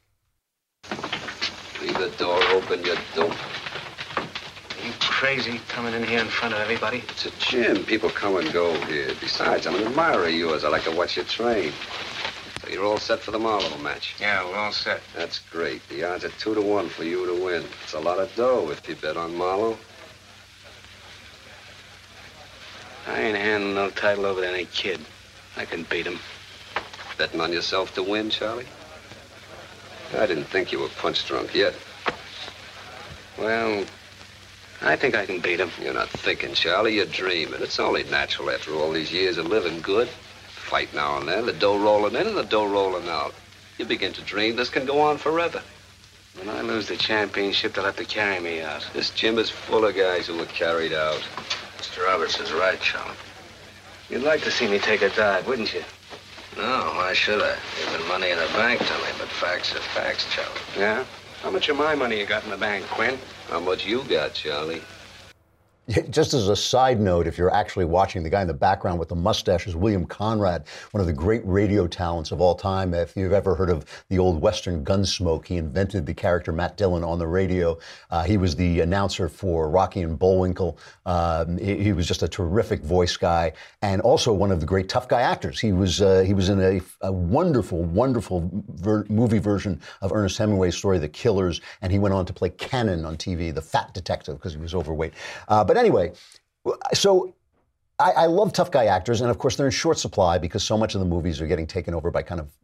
Leave the door open, you dope. You crazy coming in here in front of everybody? It's a gym. People come and go here. Besides, I'm an admirer of yours. I like to watch you train. So you're all set for the Marlowe match? Yeah, we're all set. That's great. The odds are two to one for you to win. It's a lot of dough if you bet on Marlowe. I ain't handing no title over to any kid. I can beat him. Betting on yourself to win, Charlie? I didn't think you were punch drunk yet. Well, I think I can beat him. You're not thinking, Charlie. You're dreaming. It's only natural after all these years of living good. Fight now and then, the dough rolling in and the dough rolling out. You begin to dream this can go on forever. When I lose the championship, they'll have to carry me out. This gym is full of guys who were carried out. Mister Roberts is right, Charlie. You'd like to see me take a dive, wouldn't you? No, why should I? Even money in the bank to me, but facts are facts, Charlie. Yeah? How much of my money you got in the bank, Quinn? How much you got, Charlie? Just as a side note, if you're actually watching, the guy in the background with the mustache is William Conrad, one of the great radio talents of all time. If you've ever heard of the old Western Gunsmoke, he invented the character Matt Dillon on the radio. Uh, he was the announcer for Rocky and Bullwinkle. Um, he, he was just a terrific voice guy, and also one of the great tough guy actors. He was uh, he was in a, a wonderful, wonderful ver- movie version of Ernest Hemingway's story, The Killers, and he went on to play Cannon on T V, the fat detective, because he was overweight. Uh, but But anyway, so I, I love tough guy actors, and of course they're in short supply because so much of the movies are getting taken over by kind of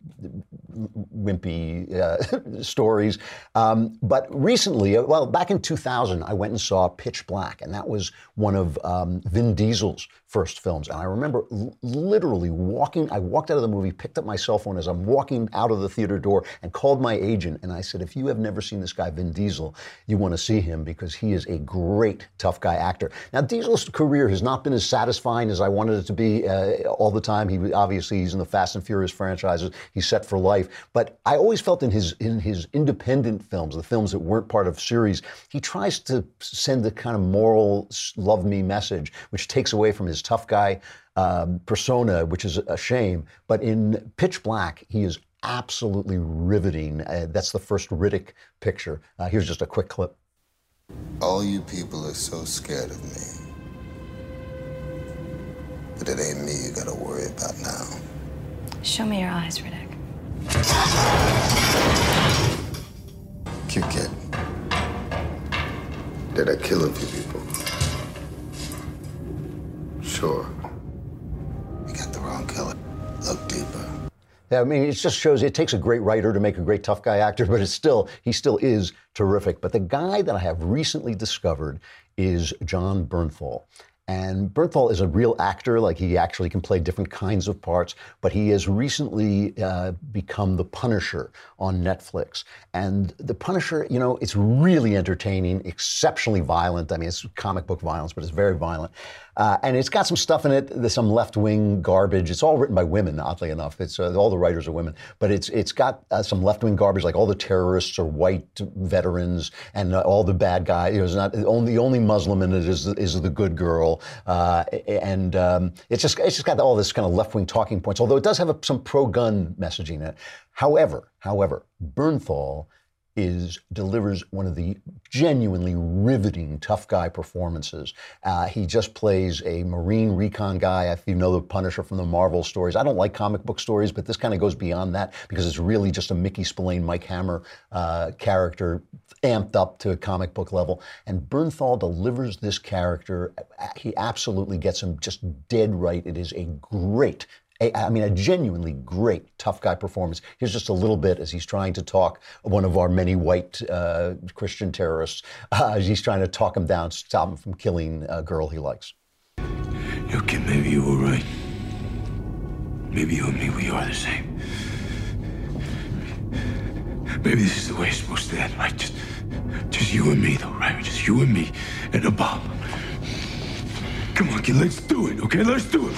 wimpy uh, stories. Um, but recently, well, back in two thousand, I went and saw Pitch Black, and that was one of um, Vin Diesel's first films. And I remember l- literally walking, I walked out of the movie, picked up my cell phone as I'm walking out of the theater door and called my agent. And I said, if you have never seen this guy, Vin Diesel, you want to see him because he is a great tough guy actor. Now, Diesel's career has not been as satisfying as I wanted it to be uh, all the time. He obviously, he's in the Fast and Furious franchises. He's set for life. But I always felt in his, in his independent films, the films that weren't part of series, he tries to send the kind of moral love me message, which takes away from his tough guy um, persona, which is a shame. But in Pitch Black, he is absolutely riveting. Uh, that's the first Riddick picture. Uh, here's just a quick clip. All you people are so scared of me. But it ain't me you gotta worry about now. Show me your eyes, Riddick. Cute kid. Did I kill a few people? Sure. You got the wrong killer. Look deeper. I mean, it just shows it takes a great writer to make a great tough guy actor, but it's still, he still is terrific. But the guy that I have recently discovered is Jon Bernthal. And Bernthal is a real actor, like he actually can play different kinds of parts, but he has recently uh, become the Punisher on Netflix. And the Punisher, you know, it's really entertaining, exceptionally violent. I mean, it's comic book violence, but it's very violent. Uh, and it's got some stuff in it, there's some left-wing garbage. It's all written by women, oddly enough. It's uh, all the writers are women, but it's it's got uh, some left-wing garbage, like all the terrorists are white veterans, and uh, all the bad guys. You know, it's not only the only Muslim in it is is the good girl, uh, and um, it's just it's just got all this kind of left-wing talking points. Although it does have a, some pro-gun messaging in it. However, however, Bernthal is delivers one of the genuinely riveting tough guy performances. Uh, he just plays a Marine recon guy. If you know the Punisher from the Marvel stories, I don't like comic book stories, but this kind of goes beyond that because it's really just a Mickey Spillane, Mike Hammer uh, character amped up to a comic book level. And Bernthal delivers this character. He absolutely gets him just dead right. It is a great A, I mean, a genuinely great tough guy performance. Here's just a little bit as he's trying to talk one of our many white uh, Christian terrorists. Uh, as he's trying to talk him down, stop him from killing a girl he likes. You know, kid, maybe you were right. Maybe you and me, we are the same. Maybe this is the way it's supposed to end, right? Just, just you and me, though, right? Just you and me and a bomb. Come on, kid, let's do it, okay? Let's do it.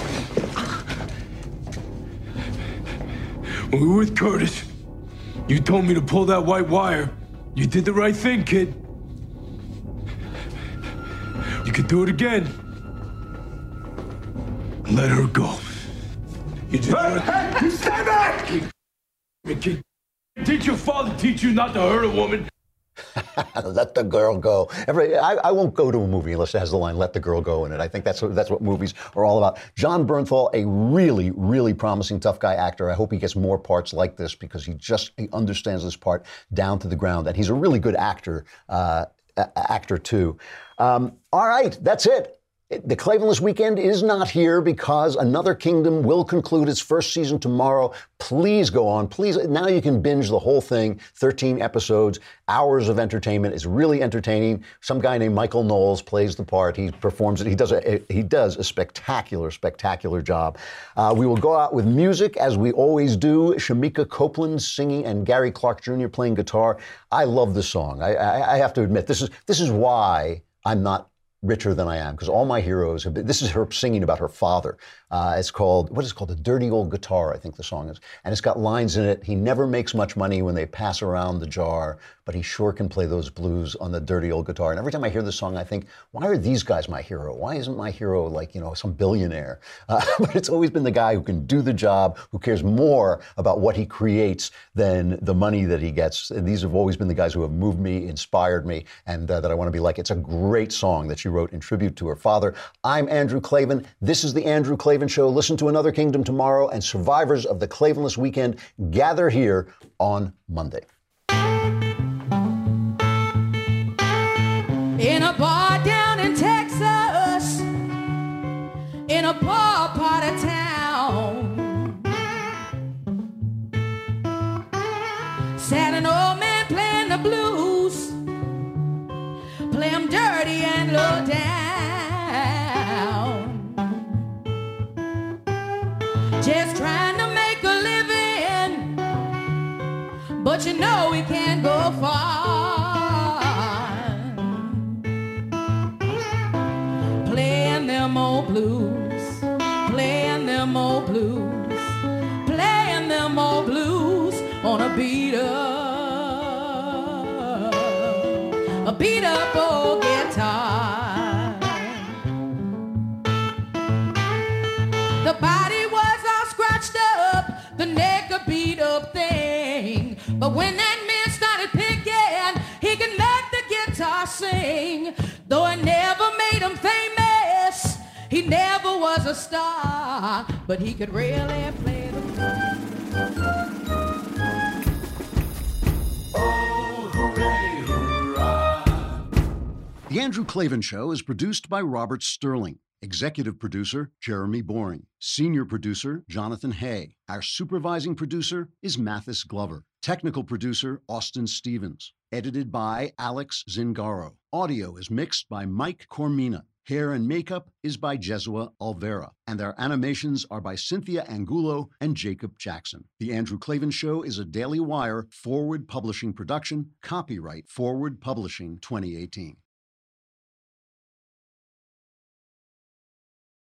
When we were with Curtis, you told me to pull that white wire. You did the right thing, kid. You could do it again. Let her go. You just hey, hey, stand back! Kid, did your father teach you not to hurt a woman? Let the girl go. Every, I, I won't go to a movie unless it has the line "Let the girl go" in it. I think that's what, that's what movies are all about. Jon Bernthal, a really, really promising tough guy actor. I hope he gets more parts like this because he just he understands this part down to the ground, and he's a really good actor, uh, actor too. Um, all right, that's it. The Klavanless Weekend is not here because Another Kingdom will conclude its first season tomorrow. Please go on. Please. Now you can binge the whole thing. thirteen episodes, hours of entertainment. It's really entertaining. Some guy named Michael Knowles plays the part. He performs it. He does a, he does a spectacular, spectacular job. Uh, we will go out with music as we always do. Shamika Copeland singing and Gary Clark Junior playing guitar. I love this song. I, I, I have to admit, this is this is why I'm not richer than I am, because all my heroes have been, this is her singing about her father. Uh, it's called, what is it called? The Dirty Old Guitar, I think the song is. And it's got lines in it. He never makes much money when they pass around the jar, but he sure can play those blues on the dirty old guitar. And every time I hear this song, I think, why are these guys my hero? Why isn't my hero like, you know, some billionaire? Uh, but it's always been the guy who can do the job, who cares more about what he creates than the money that he gets. And these have always been the guys who have moved me, inspired me, and uh, that I want to be like. It's a great song that she wrote in tribute to her father. I'm Andrew Klavan. This is The Andrew Klavan Show. Listen to Another Kingdom tomorrow, and survivors of the Klavanless Weekend gather here on Monday. In a bar down in Texas, in a poor part of town, sat an old man playing the blues, play 'em dirty and low down, just trying to make a living, but you know we can't go far. Playing them old blues, playing them old blues, playing them old blues on a beat up, a beat up old guitar. The body was all scratched up, the neck a beat up thing, but when that man started picking, he could make the guitar sing. Though it never made him famous, he never was a star, but he could really play the blues. Oh, hooray, hurrah. The Andrew Klavan Show is produced by Robert Sterling. Executive producer, Jeremy Boring. Senior producer, Jonathan Hay. Our supervising producer is Mathis Glover. Technical producer, Austin Stevens. Edited by Alex Zingaro. Audio is mixed by Mike Cormina. Hair and makeup is by Jesua Alvera, and our animations are by Cynthia Angulo and Jacob Jackson. The Andrew Klavan Show is a Daily Wire Forward Publishing production, copyright Forward Publishing twenty eighteen.